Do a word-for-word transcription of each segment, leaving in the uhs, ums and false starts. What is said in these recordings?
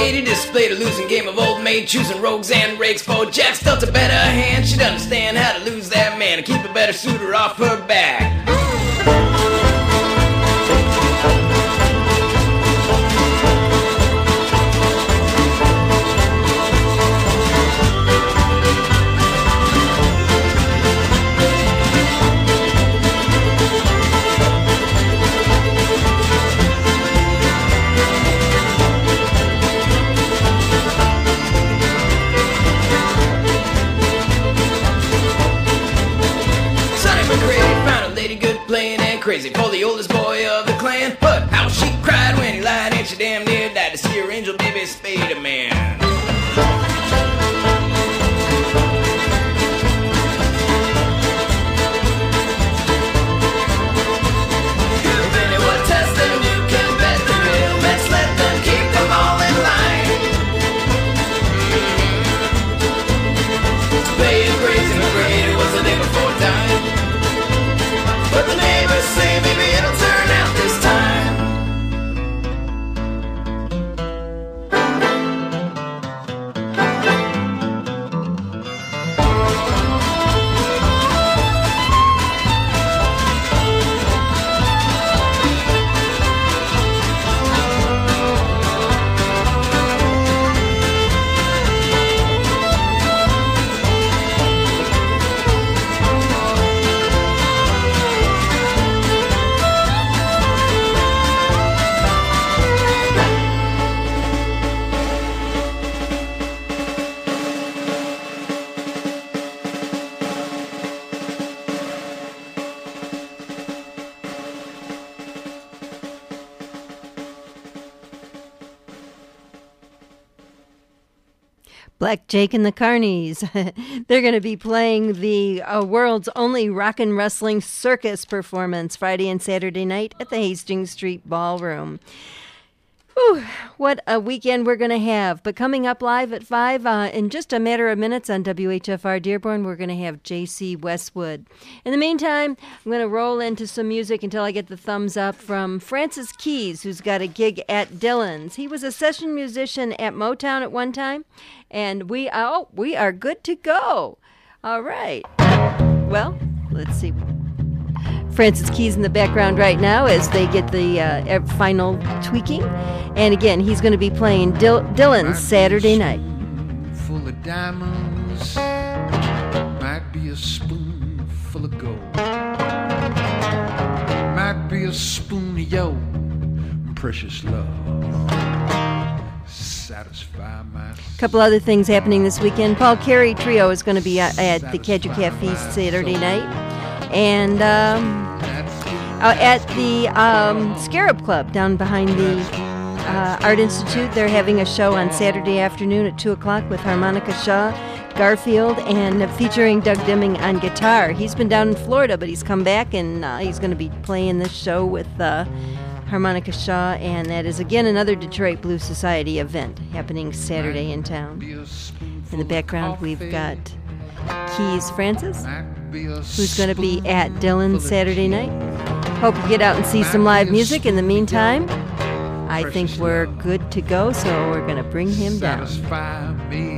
He displayed a losing game of old maid, choosing rogues and rakes. For Jack's dealt a better hand. She'd understand how to lose that man and keep a better suitor off her back. Crazy for the oldest boy of the clan, but how she cried when he lied, and she damn near died to see her angel baby spade a man. If anyone tests them, you can bet they will. Let's let them keep them all in line. Playing crazy and great, it was the day before time. But the neighbors say maybe it'll turn out this time. Black Jake and the Carnies. They're going to be playing the uh, world's only rock and wrestling circus performance Friday and Saturday night at the Hastings Street Ballroom. Whew, what a weekend we're going to have. But coming up live at five, uh, in just a matter of minutes on W H F R Dearborn, we're going to have J C Westwood. In the meantime, I'm going to roll into some music until I get the thumbs up from Francis Keys, who's got a gig at Dylan's. He was a session musician at Motown at one time, and we, oh, we are good to go. All right. Well, let's see. Francis Keys in the background right now as they get the uh, final tweaking. And again, he's going to be playing Dil- Dylan's Saturday night. Full of diamonds, might be a spoon full of gold. Might be a spoon of your precious love. Satisfy my. A couple other things happening this weekend. Paul Carey Trio is going to be at, at the Cadger Cafe Saturday night. And um, uh, at the um, Scarab Club down behind the uh, Art Institute, they're having a show on Saturday afternoon at two o'clock with Harmonica Shaw, Garfield, and featuring Doug Dimming on guitar. He's been down in Florida, but he's come back, and uh, he's going to be playing this show with uh, Harmonica Shaw, and that is, again, another Detroit Blues Society event happening Saturday in town. In the background, we've got Keys Francis, who's going to be at Dylan's Saturday night. Hope you get out and see some live music. In the meantime, I think we're good to go, so we're going to bring him down. Satisfy me.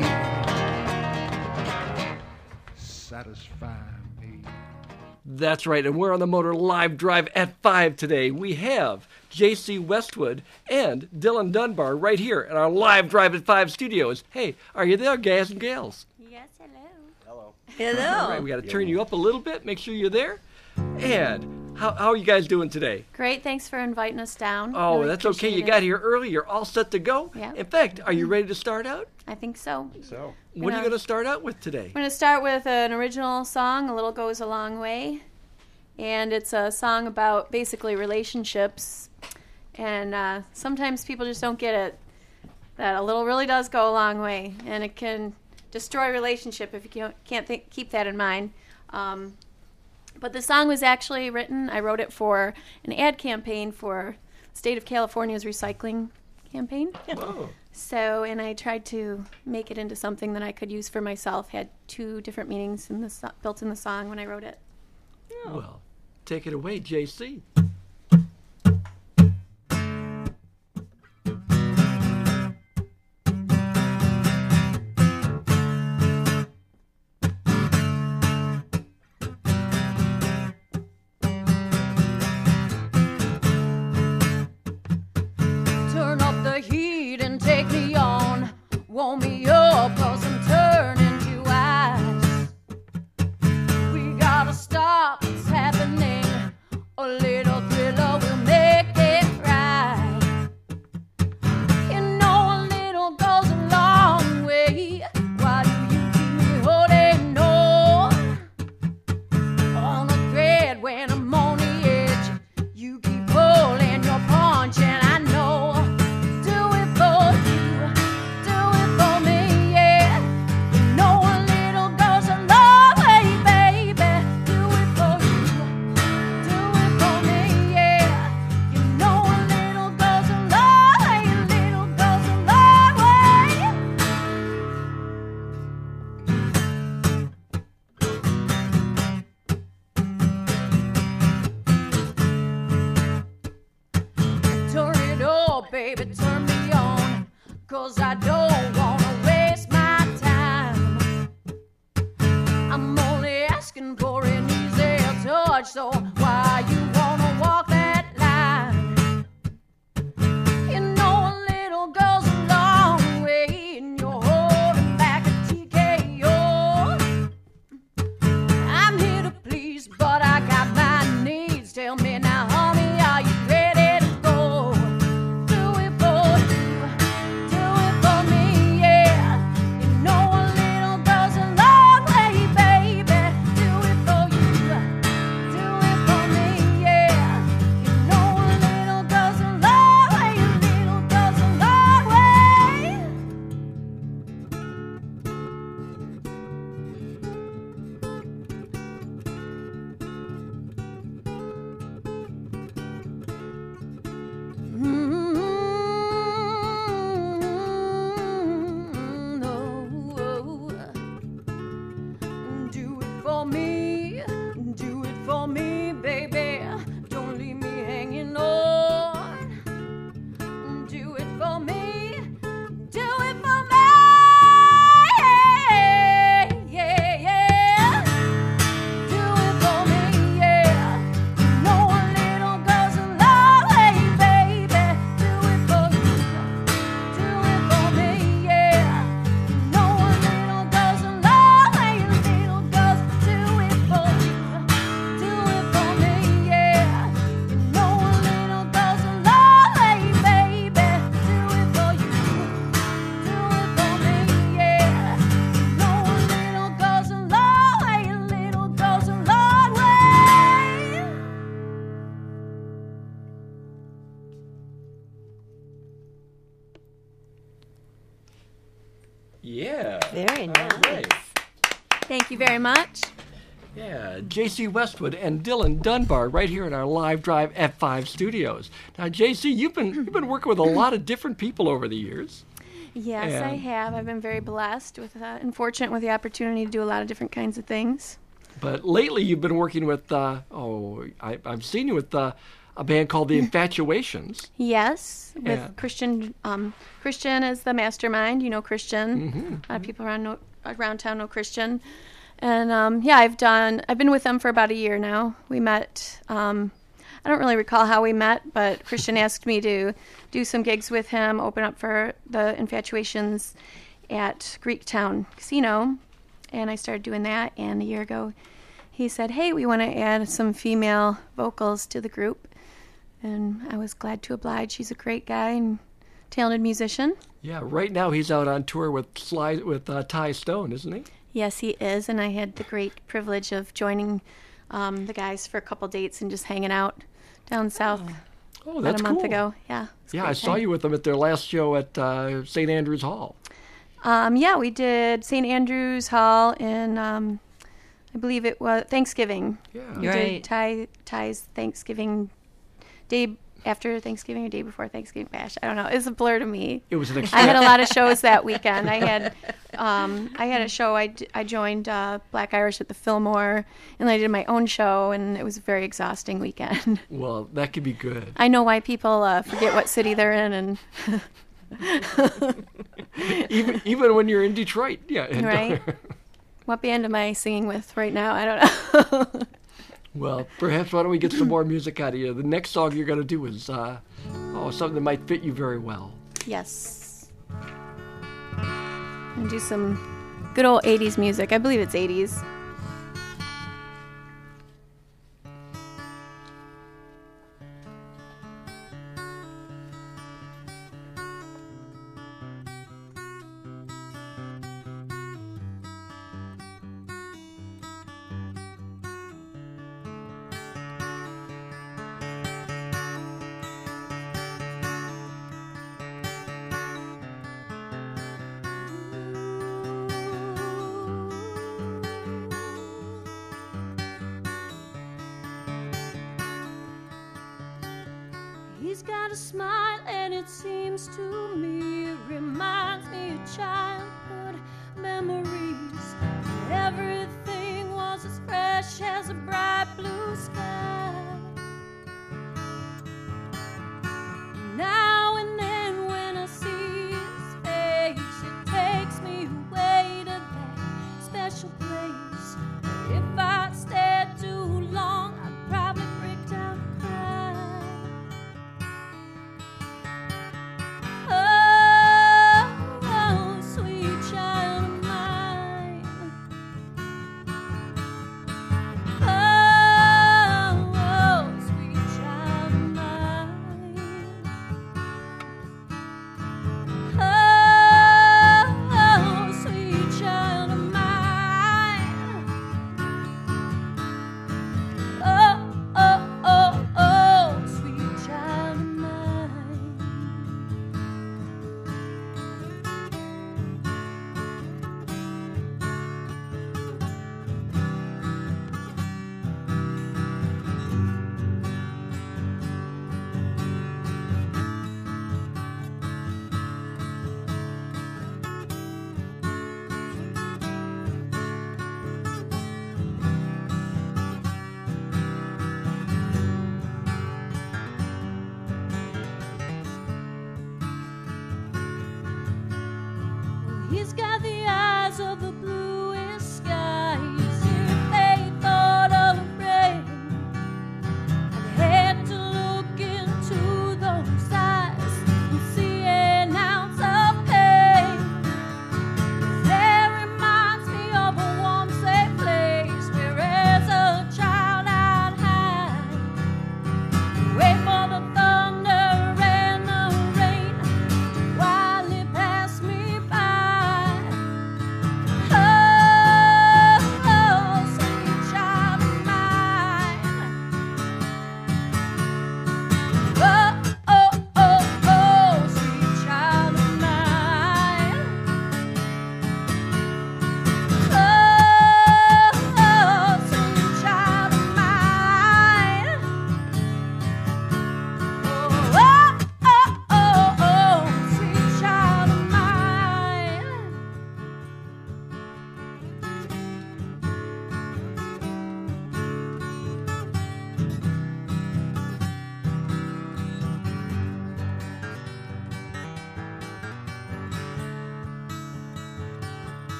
Satisfy me. That's right, and we're on the Motor Live Drive at five today. We have J C Westwood and Dylan Dunbar right here in our Live Drive at five studios. Hey, are you there, guys and gals? Yes, hello. All Hello. right, we got to turn you up a little bit, make sure you're there. And how, how are you guys doing today? Great, thanks for inviting us down. Oh, Really that's okay. You appreciate got it. here early. You're all set to go. Yeah. In fact, are you ready to start out? I think so. So, You what are know- you going to start out with today? We're going to start with an original song, A Little Goes a Long Way. And it's a song about basically relationships. And uh, sometimes people just don't get it, that a little really does go a long way. And it can destroy a relationship if you can't, can't think, keep that in mind. Um, but the song was actually written, I wrote it for an ad campaign for State of California's recycling campaign. Whoa. So, and I tried to make it into something that I could use for myself. Had two different meanings in the so- built in the song when I wrote it. Well, take it away, J C. baby, turn me on, 'cause I don't wanna waste my time. I'm only asking for an easy touch, so why you wanna walk that line? You know a little goes a long way, and you're holding back a T K O. I'm here to please, but I got my needs. Tell me now, honey, are you ready to go? Do it for you, do it for me, yeah. You know a little goes a long way, baby. Do it for you, do it for me, yeah. You know a little goes a long way, a little goes a long way. Mm, no. Do it for me, do it for me, baby. Don't leave me hanging on. Do it for me, do it for me, yeah, yeah. Do it for me, yeah. You know a little goes a long way, baby. Do it for you, do it for me, yeah. You know a little goes a long way, a little goes. Do it for you, do it for me, yeah. You know a little goes a long way, baby. Do it for you, do it for me, yeah. You know a little goes a long way, a little goes a long way. Yeah. Very All nice. right. Thank you very much. Yeah, J C Westwood and Dylan Dunbar right here in our Live Drive F five studios. Now, J C, you've been you've been working with a lot of different people over the years. Yes, I And- have. I've been very blessed with uh, and fortunate with the opportunity to do a lot of different kinds of things. But lately, you've been working with uh, oh, I, I've seen you with uh, a band called the Infatuations. Yes, with Yeah. Christian. Um, Christian is the mastermind. You know Christian. Mm-hmm. A lot of people around know, around town know Christian, and um, yeah, I've done. I've been with them for about a year now. We met. Um, I don't really recall how we met, but Christian asked me to do some gigs with him, open up for the Infatuations at Greektown Casino, and I started doing that. And a year ago, he said, "Hey, we want to add some female vocals to the group." And I was glad to oblige. He's a great guy and talented musician. Yeah, right now he's out on tour with Sly, with uh, Ty Stone, isn't he? Yes, he is. And I had the great privilege of joining um, the guys for a couple dates and just hanging out down south Oh, about that's a month cool. ago. Yeah. it was a Yeah, I great saw time. you with them at their last show at uh, Saint Andrews Hall. Um, yeah, we did Saint Andrews Hall in, um, I believe it was Thanksgiving. Yeah. We Right. did Ty, Ty's Thanksgiving day after Thanksgiving or day before Thanksgiving bash. I don't know. It's a blur to me. It was an I extra- had a lot of shows that weekend. I had, um, I had a show. I, d- I joined uh, Black Irish at the Fillmore, and I did my own show, and it was a very exhausting weekend. Well, that could be good. I know why people uh, forget what city they're in, and even even when you're in Detroit, yeah. and- right. What band am I singing with right now? I don't know. Well, perhaps why don't we get some more music out of you? The next song you're going to do is uh, oh something that might fit you very well. Yes. I'm gonna do some good old eighties music. I believe it's eighties. He's got a smile and it seems to me it reminds me of childhood memories. Everything was as fresh as a bright blue sky. Now and then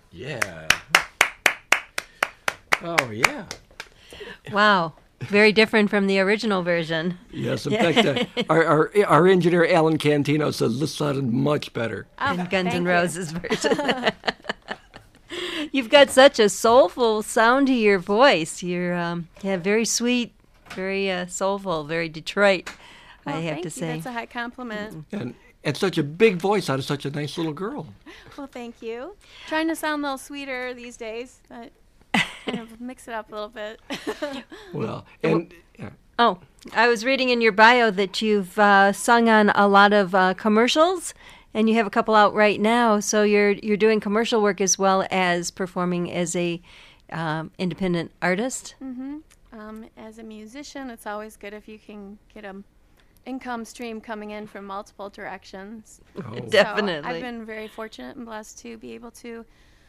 Yeah. Oh, yeah. Wow. Very different from the original version. Yes, in fact, uh, our, our our engineer Alan Cantino says this sounded much better. Oh, in Guns thank N' you. Roses version. You've got such a soulful sound to your voice. You're um, yeah, very sweet, very uh, soulful, very Detroit, Well, I have thank to you. say. That's a high compliment. And and such a big voice out of such a nice little girl. Well, thank you. Trying to sound a little sweeter these days, but kind of mix it up a little bit. Well, and yeah. Oh, I was reading in your bio that you've uh, sung on a lot of uh, commercials, and you have a couple out right now. So you're you're doing commercial work as well as performing as a um, independent artist. hmm Um, as a musician, it's always good if you can get a income stream coming in from multiple directions. Oh. So Definitely. I've been very fortunate and blessed to be able to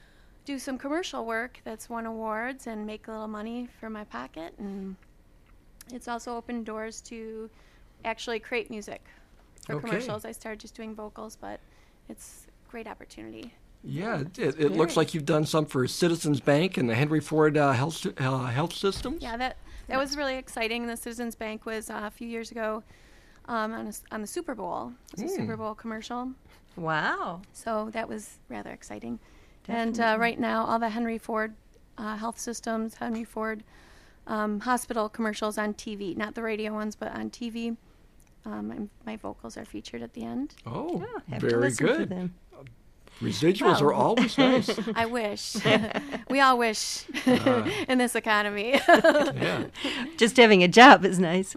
do some commercial work that's won awards and make a little money for my pocket. And it's also opened doors to actually create music for Okay. commercials. I started just doing vocals, but it's a great opportunity. Yeah, it, it, it looks like you've done some for Citizens Bank and the Henry Ford uh, Health uh, Health Systems. Yeah, that that was really exciting. The Citizens Bank was uh, a few years ago um, on, a s on the Super Bowl. It was a Super Bowl commercial. Wow. So that was rather exciting. And uh, right now, all the Henry Ford uh, Health Systems, Henry Ford um, hospital commercials on T V, not the radio ones, but on T V. Um, I'm, my vocals are featured at the end. Oh, Have to very listen to good. them. Residuals are always nice. I wish. We all wish in this economy. Yeah, Just having a job is nice.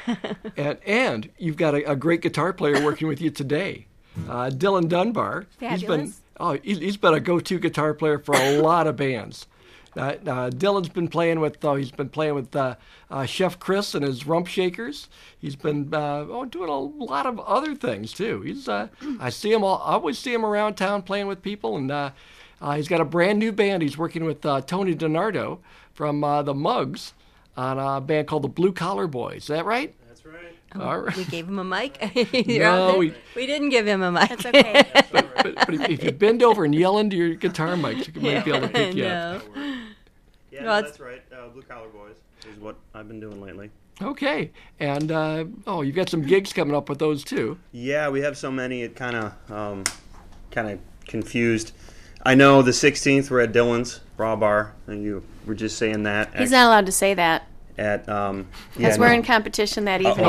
and and you've got a, a great guitar player working with you today, uh, Dylan Dunbar. He's been Fabulous. oh he's, he's been a go-to guitar player for a lot of bands. Uh, uh, Dylan's been playing with uh, he's been playing with uh, uh, Chef Chris and his Rump Shakers. He's been uh, oh, doing a lot of other things too. He's uh, I see him all I always see him around town playing with people, and uh, uh, he's got a brand new band. He's working with uh, Tony DiNardo from uh, the Mugs on a band called the Blue Collar Boys. Is that right? That's right. All right. We gave him a mic. You're out No, there. we, We didn't give him a mic. That's okay. but, but if, if you bend over and yell into your guitar mic, you might be able to pick you up. No. Yeah, Well, no, it's- that's right. Uh, Blue Collar Boys is what I've been doing lately. Okay, and uh, oh, you've got some gigs coming up with those too. Yeah, we have so many. It kind of, um, kind of confused. I know the sixteenth we're at Dylan's Raw Bar, and you were just saying that. He's not allowed to say that at um. because yeah, we're no. in competition that evening.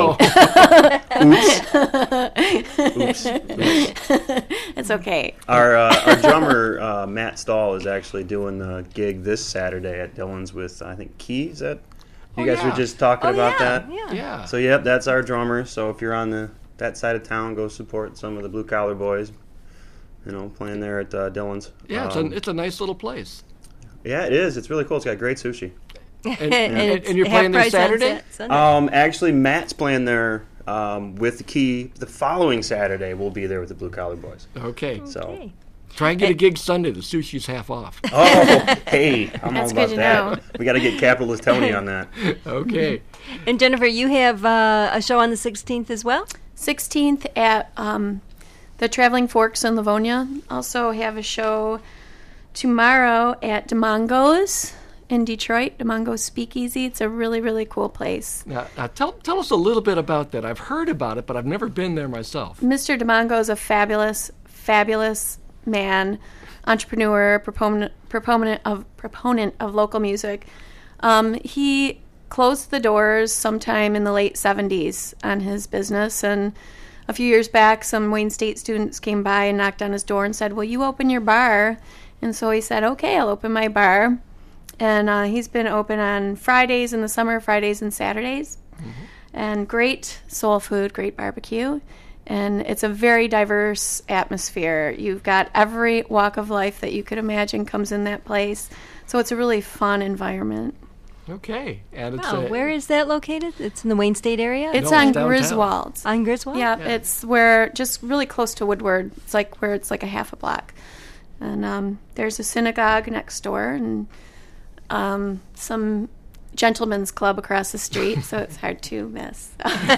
Oh. Oops. Oops. It's okay. Our uh, our drummer uh, Matt Stahl is actually doing the gig this Saturday at Dylan's with I think Key. Is that you Oh, guys yeah. were just talking Oh, about yeah, that? yeah. Yeah. So yep, that's our drummer. So if you're on the that side of town, go support some of the Blue Collar Boys. You know, playing there at uh, Dylan's. Yeah, it's Um, a it's a nice little place. yeah, it is. It's really cool. It's got great sushi. And, And it's and you're half playing there price on Saturday? Sa- Sunday. Um, actually, Matt's playing there um, with the Key. The following Saturday, we'll be there with the Blue Collar Boys. Okay. So, Okay. Try and get a gig Sunday. The sushi's half off. oh, hey, I'm That's all about good to that. know. We got to get Capitalist Tony on that. Okay. And Jennifer, you have uh, a show on the sixteenth as well? sixteenth at um, the Traveling Forks in Livonia. Also have a show tomorrow at DeMongo's in Detroit, DeMongo's Speakeasy. It's a really, really cool place. Now, now tell tell us a little bit about that. I've heard about it, but I've never been there myself. Mister DeMongo is a fabulous, fabulous man, entrepreneur, proponent, proponent of proponent of local music. Um, he closed the doors sometime in the late seventies on his business, and a few years back, some Wayne State students came by and knocked on his door and said, "Will you open your bar?" And so he said, "Okay, I'll open my bar." And uh, he's been open on Fridays in the summer, Fridays and Saturdays. And great soul food, great barbecue. And it's a very diverse atmosphere. You've got every walk of life that you could imagine comes in that place. So it's a really fun environment. Okay. And it's Oh, a, where is that located? It's in the Wayne State area? It's No, on it's downtown. Griswold. on Griswold? Yeah, Yeah. it's where just really close to Woodward. It's like where it's like a half a block. And um, there's a synagogue next door and um, some gentleman's club across the street, so it's hard to miss.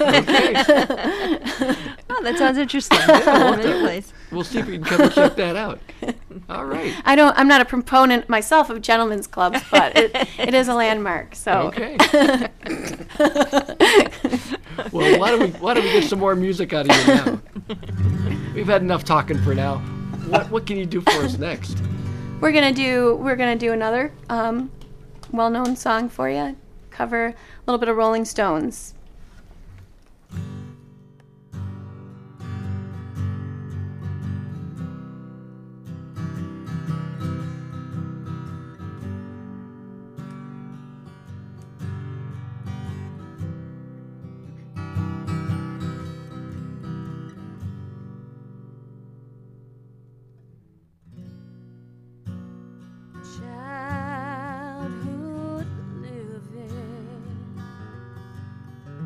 Oh, that sounds interesting. Yeah, another place. We'll see if we can come and check that out. All right. I don't. I'm not a proponent myself of gentlemen's clubs, but it, it is a landmark. So Okay. Well, why don't we why don't we get some more music out of you now? We've had enough talking for now. What what can you do for us next? we're gonna do we're gonna do another um, well-known song for you. Cover a little bit of Rolling Stones. Childhood living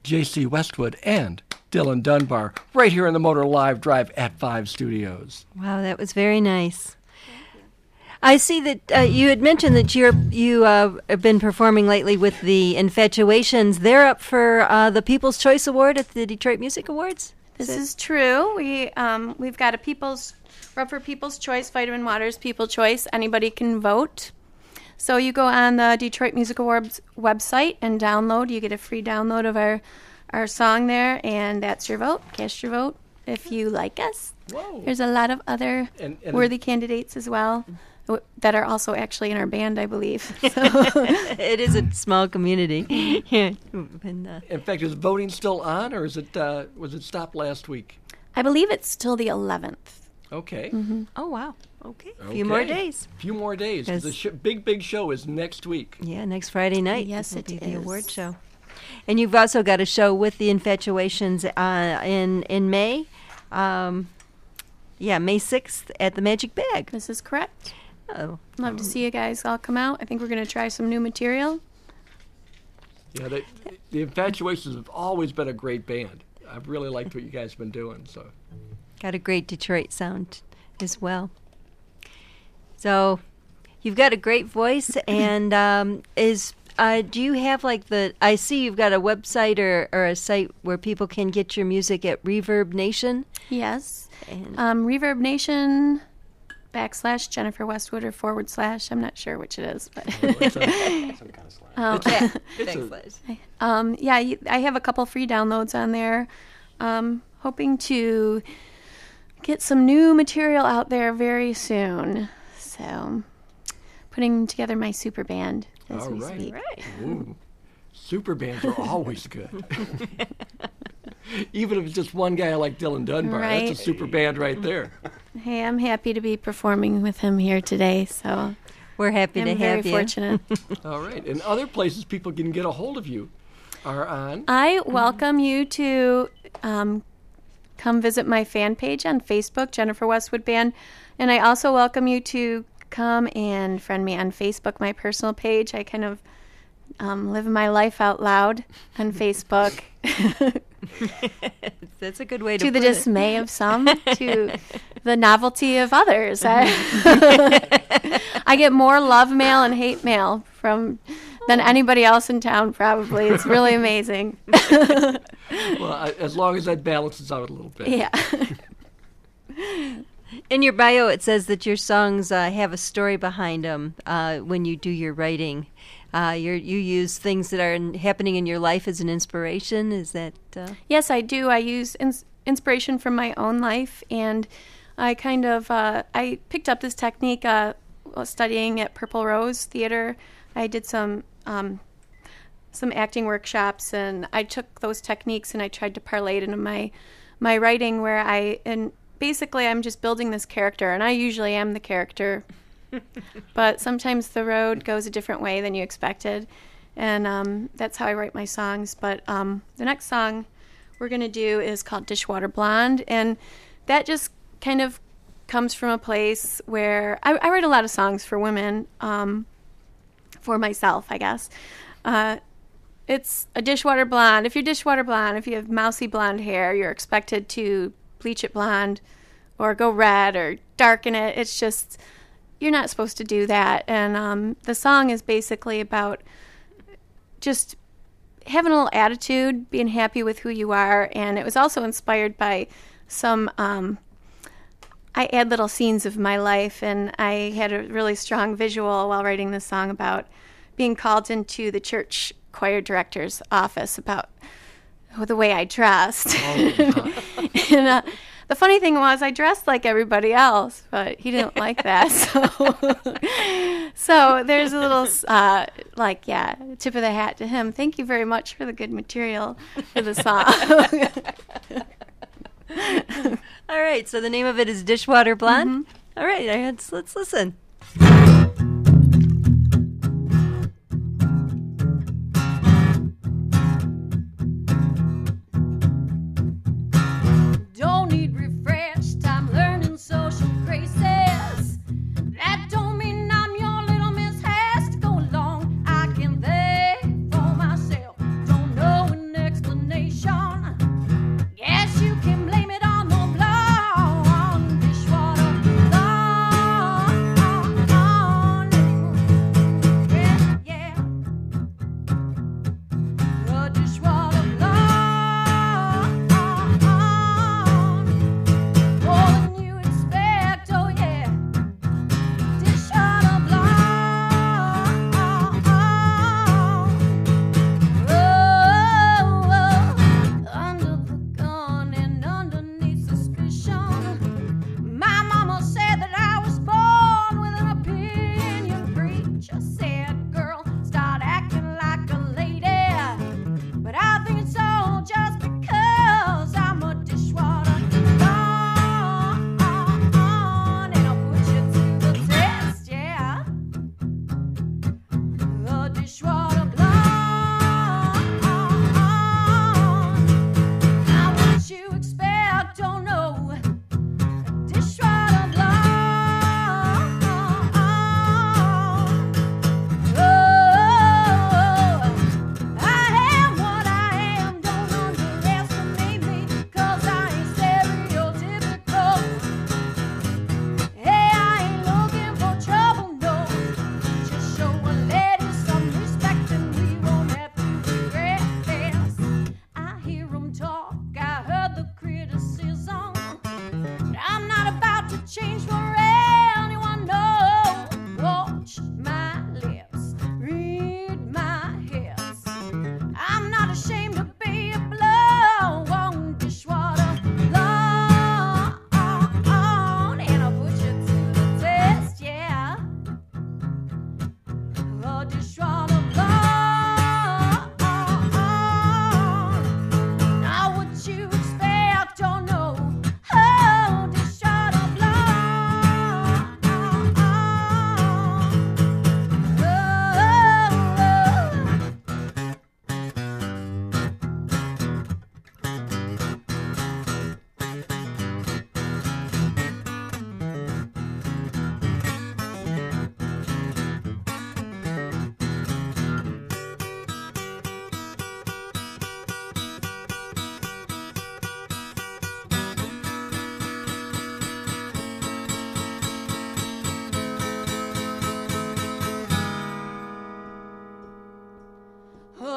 J C Westwood and Dylan Dunbar, right here in the Motor Live Drive at five Studios. Wow, that was very nice. I see that uh, you had mentioned that you're, you uh, have been performing lately with the Infatuations. They're up for uh, the People's Choice Award at the Detroit Music Awards? This is true. We, um, we've got a People's, we're up for People's Choice, Vitamin Waters People's Choice. Anybody can vote. So you go on the Detroit Music Awards website and download. You get a free download of our, our song there, and that's your vote. Cast your vote if you like us. Whoa. There's a lot of other And- and- worthy candidates as well w- that are also actually in our band, I believe. So It is a small community. Yeah. And, uh, In fact, is voting still on, or is it uh, was it stopped last week? I believe it's till the eleventh. Okay. oh, wow. Okay. A few more Okay. days. A few more days. 'Cause the Yes. sh- big, big show is next week. Yeah, next Friday night. Yes, will it be the award is. show. And you've also got a show with the Infatuations uh, in in May. Um, yeah, May sixth at the Magic Bag. This is correct. Oh, Love to see you guys all come out. I think we're going to try some new material. Yeah, they, the Infatuations have always been a great band. I've really liked what you guys have been doing. So, got a great Detroit sound as well. So, you've got a great voice, and um, is uh, do you have like the? I see you've got a website or, or a site where people can get your music at Reverb Nation. Yes. And Um, Reverb Nation backslash Jennifer Westwood or forward slash. I'm not sure which it is, but it's a, Some kind of slash. um, it's a, um, yeah, you- I have a couple free downloads on there. Um, hoping to get some new material out there very soon. So, putting together my super band as all we right. speak. Ooh, super bands are always good. Even if it's just one guy like Dylan Dunbar, Right. that's a super band right there. Hey, I'm happy to be performing with him here today. So we're happy I'm to very have you. fortunate. All right, and other places people can get a hold of you are on. I welcome you to um, come visit my fan page on Facebook, Jennifer Westwood Band. And I also welcome you to come and friend me on Facebook, my personal page. I kind of um, live my life out loud on Facebook. That's a good way to To the put it. dismay of some, to the novelty of others. I, I get more love mail and hate mail from than anybody else in town, probably. It's really amazing. Well, I, as long as that balances out a little bit. Yeah. In your bio, it says that your songs uh, have a story behind them uh, when you do your writing. Uh, you're, you use things that are in, happening in your life as an inspiration. Is that? Uh... Yes, I do. I use ins- inspiration from my own life, and I kind of uh, I picked up this technique uh, while studying at Purple Rose Theater. I did some um, some acting workshops, and I took those techniques and I tried to parlay it into my my writing, where I and basically I'm just building this character, and I usually am the character. But sometimes the road goes a different way than you expected, and um, that's how I write my songs. But um, the next song we're going to do is called Dishwater Blonde, and that just kind of comes from a place where I, I write a lot of songs for women, um, for myself, I guess. Uh, it's a dishwater blonde. If you're dishwater blonde, if you have mousy blonde hair, you're expected to bleach it blonde or go red or darken it. It's just... you're not supposed to do that. And um, the song is basically about just having a little attitude, being happy with who you are. And it was also inspired by some, um, I add little scenes of my life. And I had a really strong visual while writing this song about being called into the church choir director's office about the way I dressed. Oh, and, uh, the funny thing was I dressed like everybody else, but he didn't like that. So, so there's a little, uh, like, yeah, tip of the hat to him. Thank you very much for the good material for the song. All right. So the name of it is Dishwater Blonde. All right. Let's let's listen. Don't need refreshed, I'm learning social graces. That don't mean I'm your little Miss Has to go along. I can think for myself, don't know an explanation.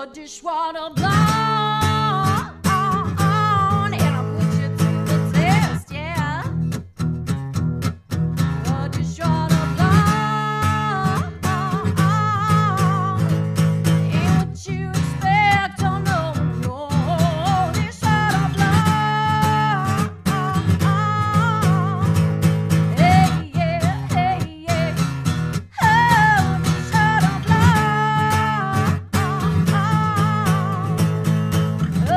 dishwater blonde, and I put you to the test, yeah. A dishwater blonde, ain't what you expect, oh no, no. Dishwater blonde, hey yeah, hey yeah, oh, dishwater blonde, oh, oh.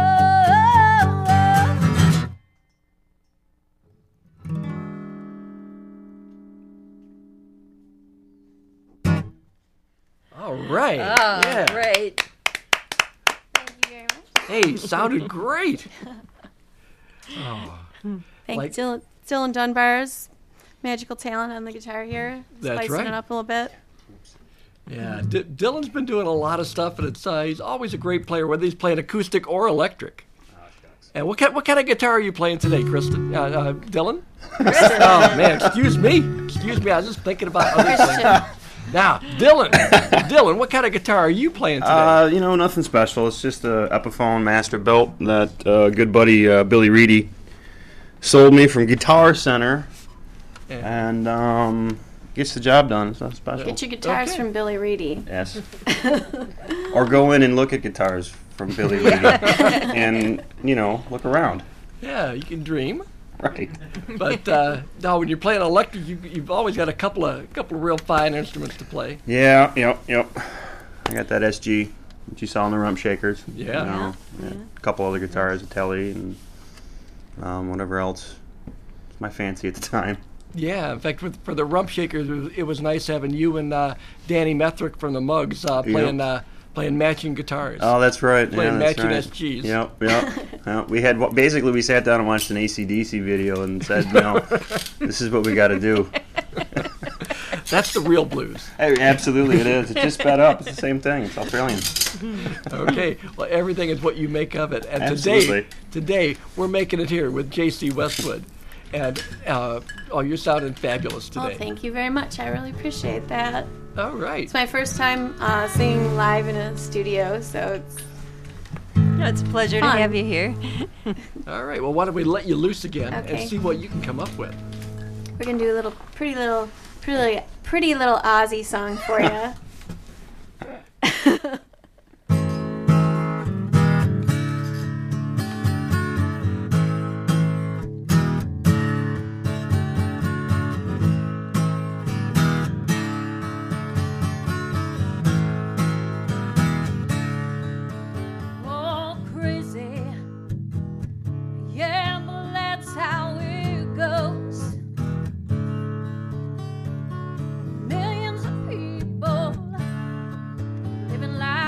All right. Oh, yeah. great. Thank you very much. Hey, sounded great. Thank Like- Dylan, Dylan Dunbar's magical talent on the guitar here. That's Spicing right. it up a little bit. Yeah, D- Dylan's been doing a lot of stuff, and it's uh, he's always a great player, whether he's playing acoustic or electric. And what kind, what kind of guitar are you playing today, Kristen? Uh, uh, Dylan? Oh, man, excuse me. Excuse me, I was just thinking about other things. Now, Dylan, Dylan, what kind of guitar are you playing today? Uh, you know, nothing special. It's just a Epiphone Master Built that uh, good buddy uh, Billy Reedy sold me from Guitar Center, Yeah. and um, gets the job done. It's not special. Get your guitars Okay. from Billy Reedy. Yes. Or go in and look at guitars from Billy Reedy, and you know, look around. Yeah, you can dream. Right. But uh, no, when you're playing electric, you, you've always got a couple of couple of real fine instruments to play. Yeah. Yep. Yep. I got that S G that you saw in the Rump Shakers. Yeah. You know, yeah. A couple other guitars, a Telly, and um, whatever else. It's my fancy at the time. Yeah, in fact, with, for the Rump Shakers, it was, it was nice having you and uh, Danny Methrick from the Mugs uh, playing Yep. uh, playing matching guitars. Oh, that's right. Playing yeah, that's matching right. S Gs. Yep, yep. Yep. We had basically we sat down and watched an A C D C video and said, you know, this is what we got to do. That's the real blues. Hey, absolutely, it is. It just sped up. It's the same thing. It's Australian. Okay, well, everything is what you make of it. And Absolutely. today, today we're making it here with J C Westwood. And, uh, oh, you're sounding fabulous Well, today. thank you very much. I really appreciate that. All right. It's my first time uh, singing live in a studio, so it's It's a pleasure Fun. to have you here. All right, well, why don't we let you loose again Okay. and see what you can come up with. we're gonna do a little pretty little pretty pretty little Aussie song for you. Oh, crazy. Yeah, but that's how it goes. Millions of people living life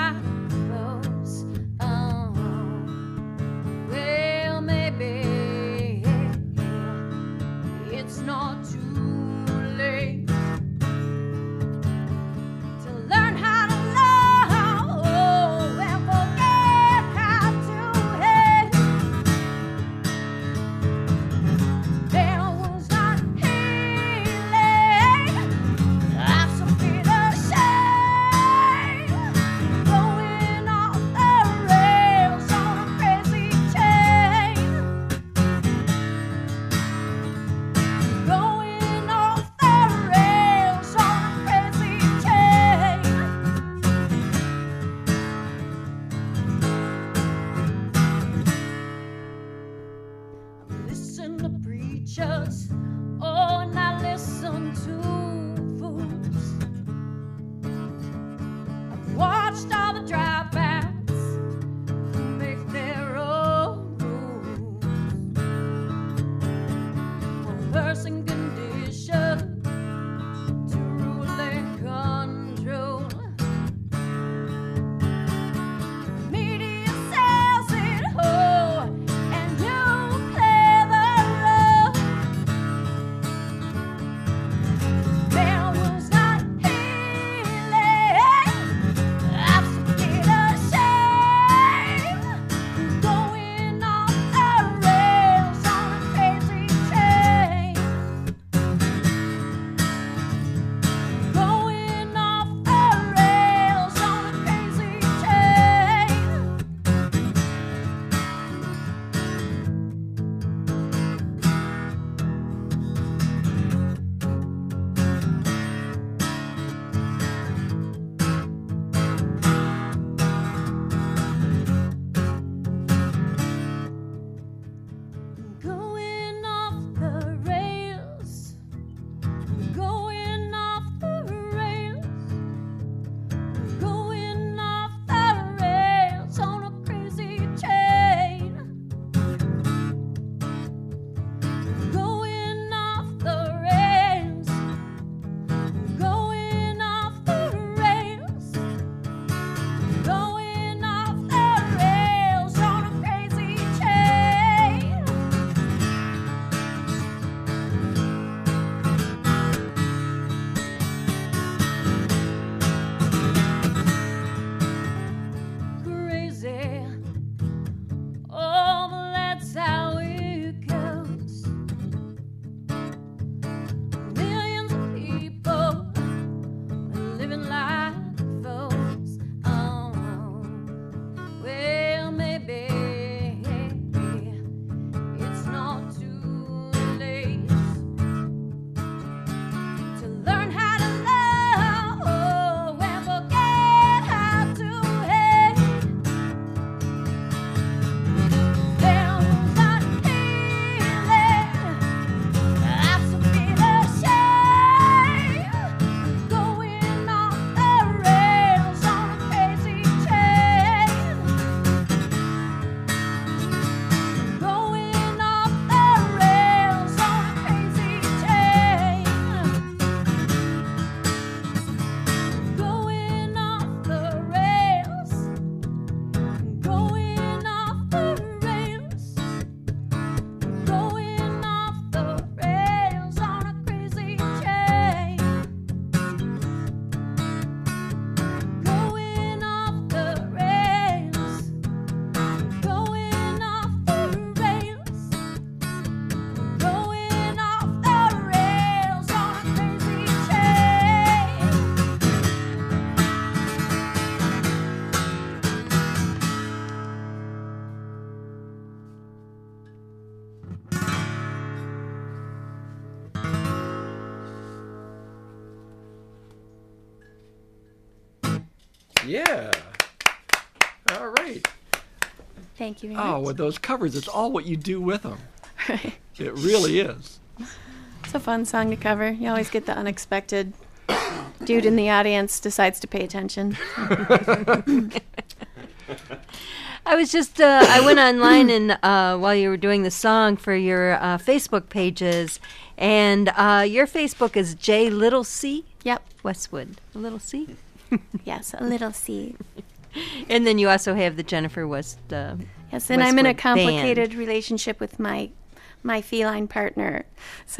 Yeah. All right. Thank you very Oh, much. with those covers, it's all what you do with them. Right. It really is. It's a fun song to cover. You always get the unexpected dude in the audience decides to pay attention. I was just, uh, I went online and uh, while you were doing the song for your uh, Facebook pages, and uh, your Facebook is J Little C Yep. Westwood. A little C? Yes, a little C. And then you also have the Jennifer West. Uh, Yes, and I'm in a Westwood complicated relationship with my my feline partner. So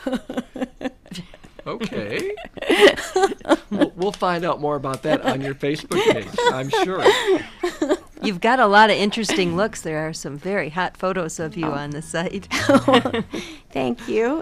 Okay. we'll, we'll find out more about that on your Facebook page, I'm sure. You've got a lot of interesting looks. There are some very hot photos of you Oh. on the site. thank you.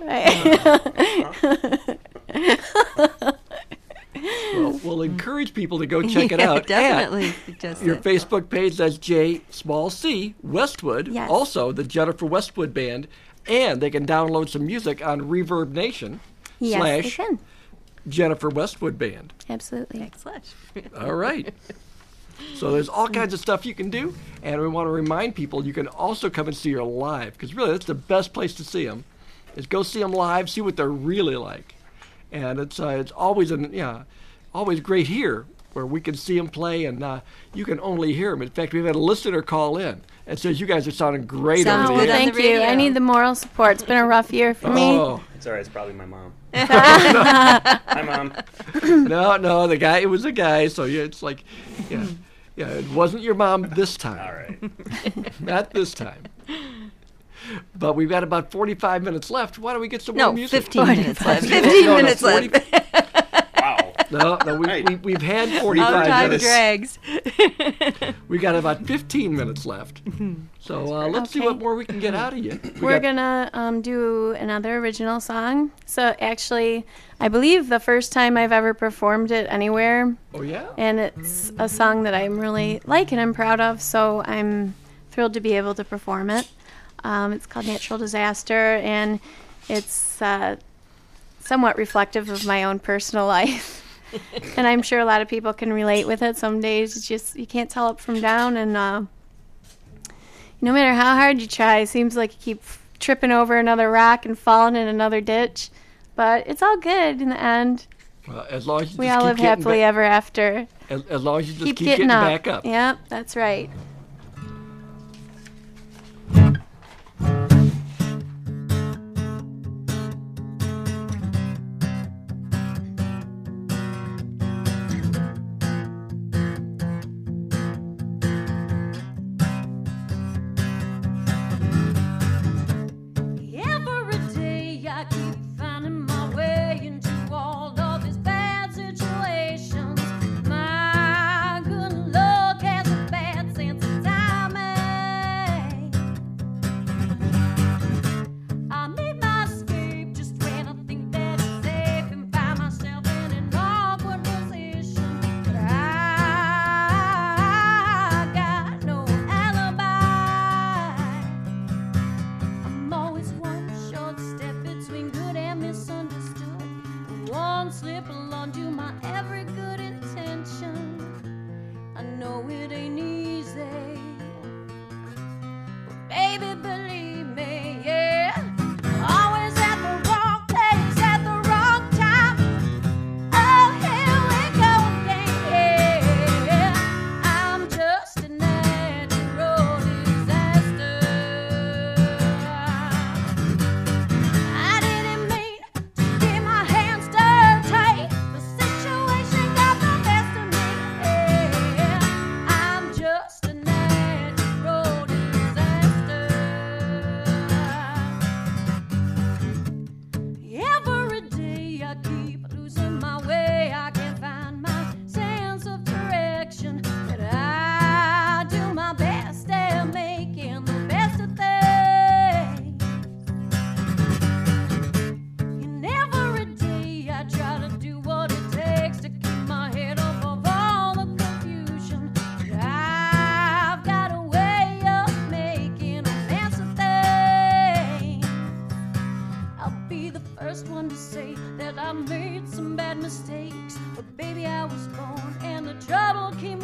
Well, we'll encourage people to go check it Yeah, out. definitely. At Just your it. Facebook page, that's J small c Westwood, Yes. also the Jennifer Westwood Band, and they can download some music on Reverb Nation Yes, slash they can. Jennifer Westwood Band. Absolutely. Slash. All right. So there's all kinds of stuff you can do, and we want to remind people you can also come and see her live, because really that's the best place to see them, is go see them live, see what they're really like. And it's uh, it's always an yeah, always great here where we can see them play, and uh, you can only hear them. In fact, we've had a listener call in and says you guys are sounding great Sounds over Oh, good the on air. thank the you. radio. I need the moral support. It's been a rough year for me. Oh It's all right. It's probably my mom. Hi, Mom. no, no, the guy it was a guy, so yeah, it's like yeah, yeah, it wasn't your mom this time. All right. Not this time. But we've got about forty-five minutes left. Why don't we get some No, more music? fifteen minutes left. No, fifteen no, minutes forty left. Wow. No, no, we, Hey. we, we've had How forty-five time minutes. drags. We got about fifteen minutes left. So uh, let's see Okay. what more we can get out of you. We We're got- gonna um, do another original song. So actually, I believe the first time I've ever performed it anywhere, Oh, yeah? and it's a song that I'm really like and I'm proud of. So I'm thrilled to be able to perform it. Um, it's called Natural Disaster, and it's uh, somewhat reflective of my own personal life. And I'm sure a lot of people can relate with it. Some days it's just you can't tell up from down, and uh, no matter how hard you try, it seems like you keep tripping over another rock and falling in another ditch. But it's all good in the end. Well, as long as you We just all keep live getting happily ba- ever after. as, as long as you just Keep, keep, getting, getting, up. back up. Yep, that's right. Every day I keep finding my way into all of these bad situations. My good luck has a bad sense of timing. I made my escape just when I think that it's safe and find myself in an awkward position. But I got no alibi. I'm always one short step between good and misunderstood. One slip along to my every good intention. I know it ain't easy, but baby, believe me, yeah. Always at the wrong place at the wrong time. Oh, here we go again, yeah. I'm just a natural disaster. I didn't mean to get my hands dirty. The situation got the best of me. Yeah, I'm just a natural disaster. Every day I keep losing my way. I can't find my sense of direction. But I do my best at making the best of things. And every day I try to do what it takes to keep my head up of all the confusion. But I've got a way of making a mess of things. I'll be the first one to say that I made some bad mistakes. But baby, I was born and the trouble came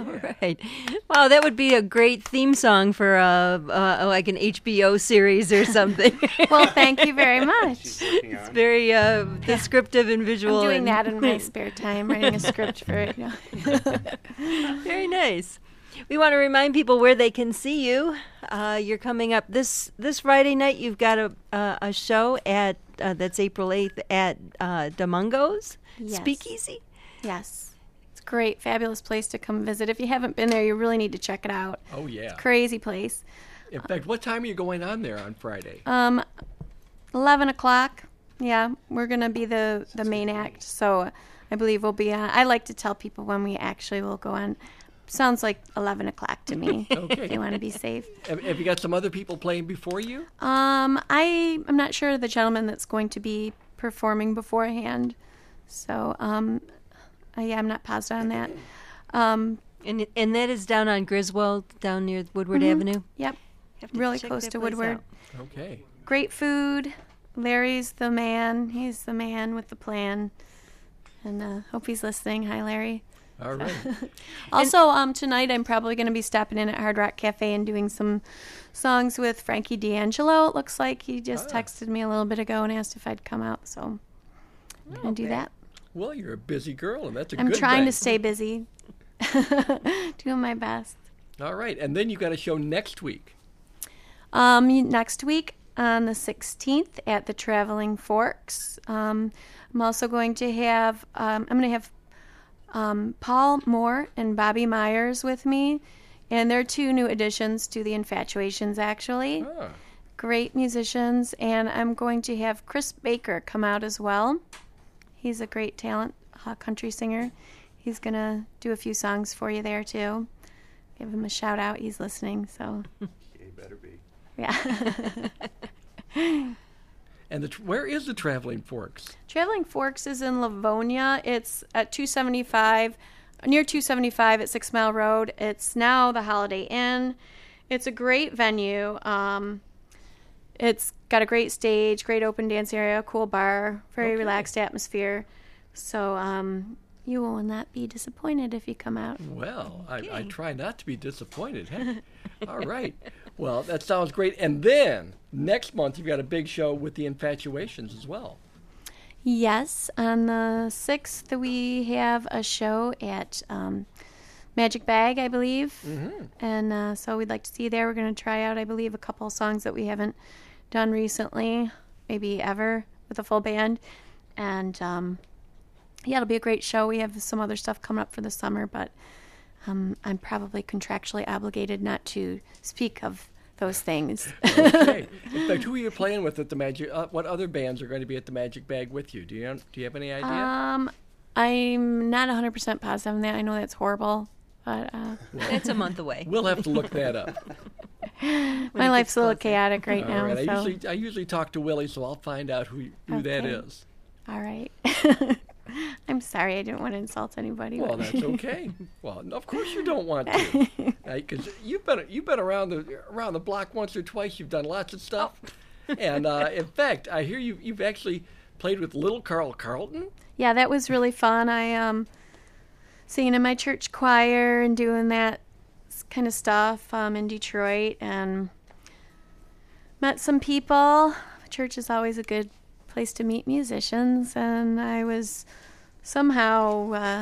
Right. Wow, that would be a great theme song for uh, uh, like an H B O series or something. Well, thank you very much. It's very uh, descriptive and visual. I'm doing and that in my spare time, writing a script for it. You know. Very nice. We want to remind people where they can see you. Uh, you're coming up this this Friday night. You've got a uh, a show at uh, that's April eighth at uh, Domingo's Yes. Speakeasy. Yes. It's a great, fabulous place to come visit. If you haven't been there, you really need to check it out. Oh, yeah. Crazy place. In fact, what time are you going on there on Friday? Um, eleven o'clock. Yeah, we're going to be the, the main act. So I believe we'll be on. I like to tell people when we actually will go on. Sounds like eleven o'clock to me. Okay. If you want to be safe. Have, have you got some other people playing before you? Um, I am not sure of the gentleman that's going to be performing beforehand. So, um, uh, yeah, I'm not positive on that. Um, And and that is down on Griswold, down near Woodward Mhm. Avenue. Yep. Have to Really check close that to place Woodward. out. Okay. Great food. Larry's the man. He's the man with the plan. And uh, hope he's listening. Hi, Larry. All right. Also, um, tonight I'm probably going to be stopping in at Hard Rock Cafe and doing some songs with Frankie D'Angelo. It looks like he just Ah. texted me a little bit ago and asked if I'd come out. So I'm going to do that. Well, you're a busy girl, and that's a I'm good trying thing. to stay busy. Doing my best. All right. And then you got a show next week. Um, next week on the sixteenth at the Traveling Forks. Um, I'm also going to have, um, I'm going to have um, Paul Moore and Bobby Myers with me. And they're two new additions to the Infatuations, actually. Ah. Great musicians. And I'm going to have Chris Baker come out as well. He's a great talent, uh, country singer. He's going to do a few songs for you there, too. Give him a shout out. He's listening, so. He better be. Yeah. And the, tr- where is the Traveling Forks? Traveling Forks is in Livonia. It's at two seventy-five, near two seventy-five at Six Mile Road. It's now the Holiday Inn. It's a great venue. Um, it's got a great stage, great open dance area, cool bar, very Okay. relaxed atmosphere. So um, you will not be disappointed if you come out. Well, I, I try not to be disappointed. Hey? All right. Well, that sounds great. And then next month you've got a big show with the Infatuations as well. Yes, on the sixth we have a show at um, Magic Bag, I believe. Mm-hmm. And uh, so we'd like to see you there. We're going to try out, I believe, a couple of songs that we haven't done recently, maybe ever, with a full band. And um, yeah, it'll be a great show. We have some other stuff coming up for the summer, but um, I'm probably contractually obligated not to speak of those things. Okay. In fact, who are you playing with at the Magic? Uh, what other bands are going to be at the Magic Bag with you? Do you do you have any idea? Um, I'm not one hundred percent positive on that. I know that's horrible, but uh, It's a month away. We'll have to look that up. my it life's gets a little closer. chaotic right All now. right. I So usually I usually talk to Willie, so I'll find out who who that Okay. is. all right. I'm sorry. I didn't want to insult anybody. Well, but- that's okay. Well, of course you don't want to, because you've been you've been around the around the block once or twice. You've done lots of stuff, and uh, in fact, I hear you you've actually played with Little Carl Carlton. Yeah, that was really fun. I um singing in my church choir and doing that kind of stuff um, in Detroit, and met some people. Church is always a good place to meet musicians, and I was somehow uh,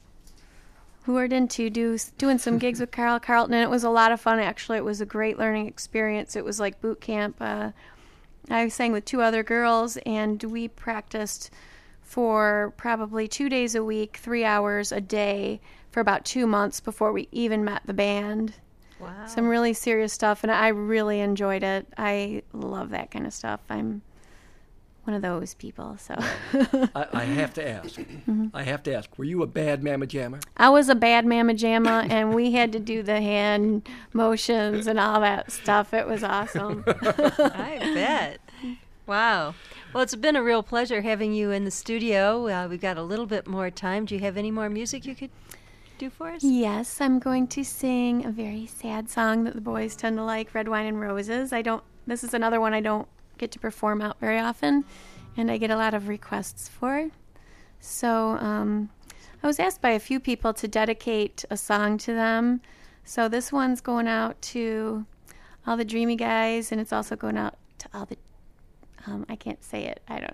lured into do, doing some gigs with Carl Carlton, and it was a lot of fun. Actually, it was a great learning experience. It was like boot camp. Uh, I sang with two other girls, and we practiced for probably two days a week, three hours a day for about two months before we even met the band. Wow. Some really serious stuff, and I really enjoyed it. I love that kind of stuff. I'm one of those people, so. I, I have to ask. I have to ask. Were you a bad mamma jammer? I was a bad mamma jamma, and we had to do the hand motions and all that stuff. It was awesome. I bet. Wow. Well, it's been a real pleasure having you in the studio. Uh, we've got a little bit more time. Do you have any more music you could do for us? Yes, I'm going to sing a very sad song that the boys tend to like, Red Wine and Roses. I don't, this is another one I don't get to perform out very often, and I get a lot of requests for. So um, I was asked by a few people to dedicate a song to them. So this one's going out to all the dreamy guys, and it's also going out to all the, um, I can't say it. I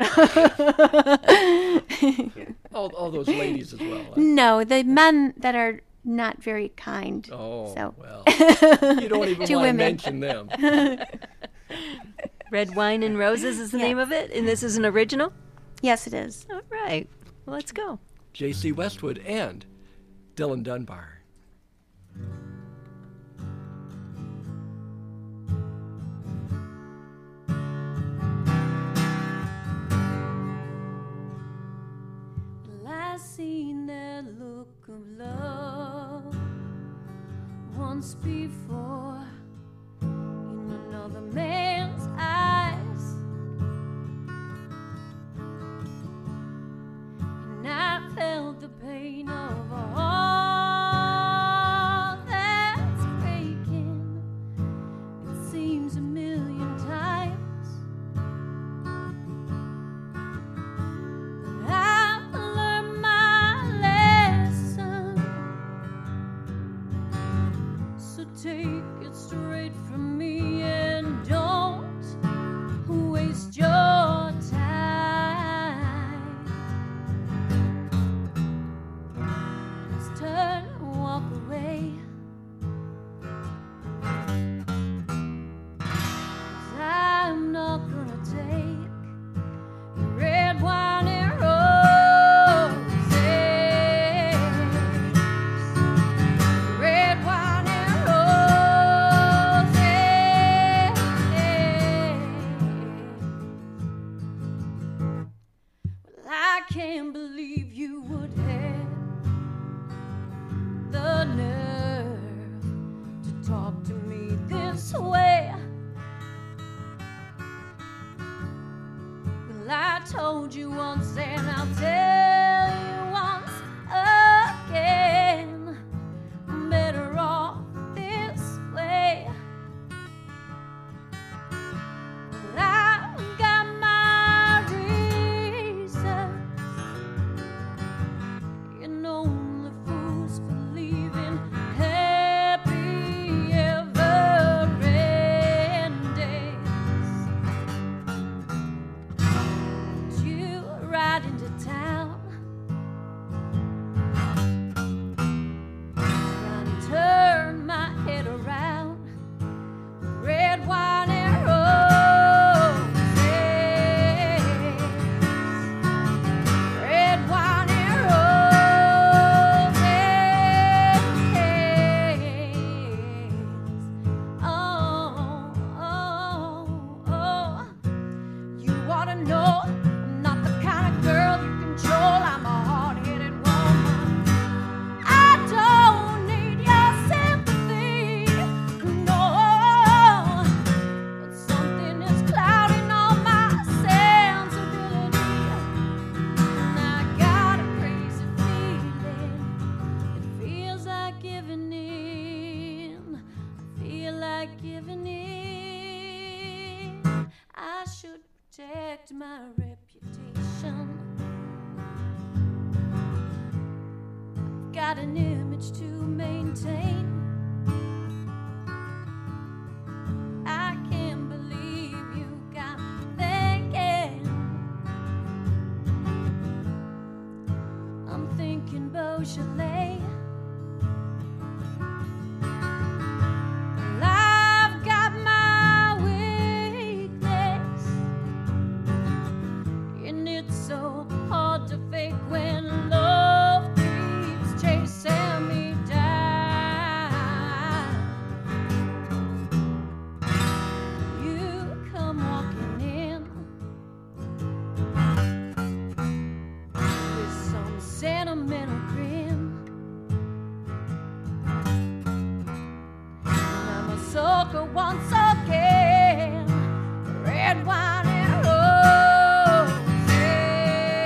don't know. all, all those ladies as well. Huh? No, the men that are not very kind. Oh, so. well. You don't even want to mention them. Red Wine and Roses is the Yeah. name of it, and this is an original? Yes, it is. All right. Well, let's go. J C Westwood and Dylan Dunbar. Well, I seen that look of love once before in another man's eyes, and I felt the pain of a heart that's breaking. It seems a million times. But I've learned my lesson, so take it straight from me and don't waste your time. Just turn and walk away. 'Cause I'm not gonna take your red wine and roses. Red wine and roses. Well, I can't believe you would have the nerve to talk to me this way. Well, I told you once and I'll tell you once again, I'm better off this way. Well, I've got my reasons, and only fools believe in happy ever endings. You ride into town, trying to turn my head around. Red wine and roses. Red wine and roses. Oh, oh, oh. You ought to know I'm not the kind of girl you control. I'm a hard-headed woman. I don't need your sympathy, no. But something is clouding all my sensibility, and I got a crazy feeling. It feels like giving in. I feel like giving in. I should protect my reputation. I've got an image to maintain. I can't believe you got me thinking. I'm thinking Beaujolais. Well, I've got my weakness, and it's so hard to fake when love keeps chasing me down. You come walking in with some sentimental grin, and I'm a sucker once again. Red wine and roses.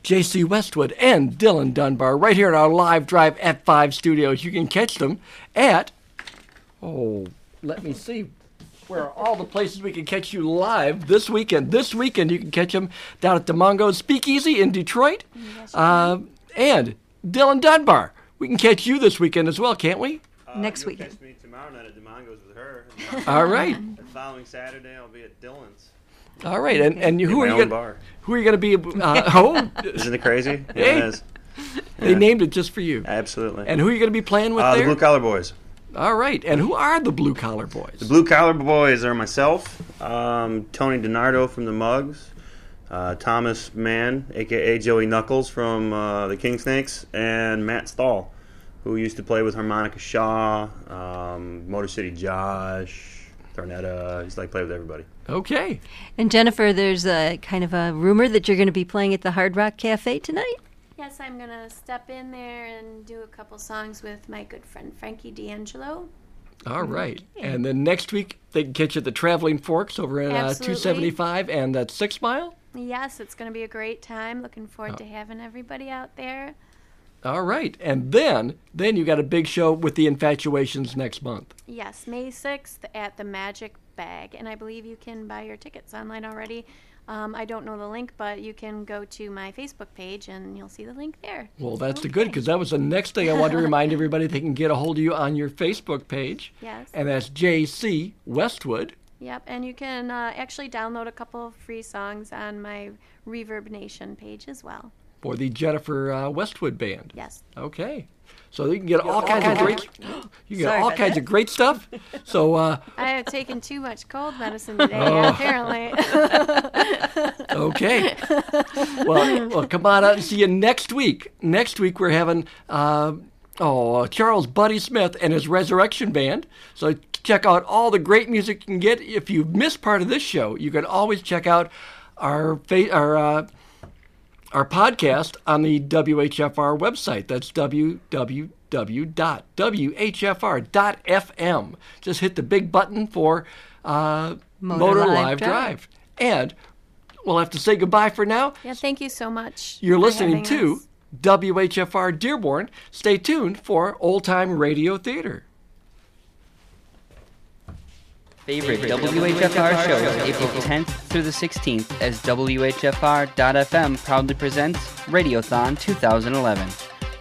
J C Westwood and Dylan Dunbar right here in our live drive at five studios. You can catch them at, oh, let me see. Where are all the places we can catch you live this weekend? This weekend you can catch them down at the Mongo Speakeasy in Detroit. Yes, uh, and Dylan Dunbar, we can catch you this weekend as well, can't we? Uh, Next you'll weekend. Catch me tomorrow night at DeMongo's with her. All right. The following Saturday, I'll be at Dylan's. All right. And, and who, In are my you own gonna, bar. who are you going to be? Uh, oh, Isn't it crazy? Yeah, Hey. it is. they Yeah. named it just for you. Absolutely. And who are you going to be playing with uh, the there? Blue Collar Boys. All right. And who are the Blue Collar Boys? The Blue Collar Boys are myself, um, Tony DiNardo from the Mugs, uh, Thomas Mann, a k a. Joey Knuckles from uh, the King Snakes, and Matt Stahl, who used to play with Harmonica Shaw, um, Motor City Josh, Thornetta. He's like play with everybody. Okay. And Jennifer, there's a kind of a rumor that you're going to be playing at the Hard Rock Cafe tonight. Yes, I'm going to step in there and do a couple songs with my good friend Frankie D'Angelo. All right. And then next week they can catch you at the Traveling Forks over in uh, Absolutely. two seventy-five and that Six Mile. Yes, it's going to be a great time. Looking forward to having everybody out there. All right. And then then you got a big show with the Infatuations next month. Yes, May sixth at the Magic Bag. And I believe you can buy your tickets online already. Um, I don't know the link, but you can go to my Facebook page and you'll see the link there. Well, that's the good, because that was the next thing I wanted to remind everybody. They can get a hold of you on your Facebook page. Yes. And that's J C Westwood. Yep, and you can uh, actually download a couple of free songs on my Reverb Nation page as well. For the Jennifer uh, Westwood Band. Yes. Okay. So you can get all kinds of great, you can get Sorry all about kinds that. of great stuff. So, uh, I have taken too much cold medicine today, Oh. apparently. okay. Well, well, come on out and see you next week. Next week we're having uh, oh Charles Buddy Smith and his Resurrection Band. So check out all the great music you can get. If you've missed part of this show, you can always check out our fa- our uh, our podcast on the W H F R website. That's w w w dot w h f r dot f m. Just hit the big button for uh, Motor Motor Live Live Drive. Drive. And we'll have to say goodbye for now. Yeah, thank you so much. You're for listening having to us. W H F R Dearborn. Stay tuned for Old Time Radio Theater. Favorite W H F R shows April tenth through the sixteenth as W H F R dot F M proudly presents Radiothon twenty eleven.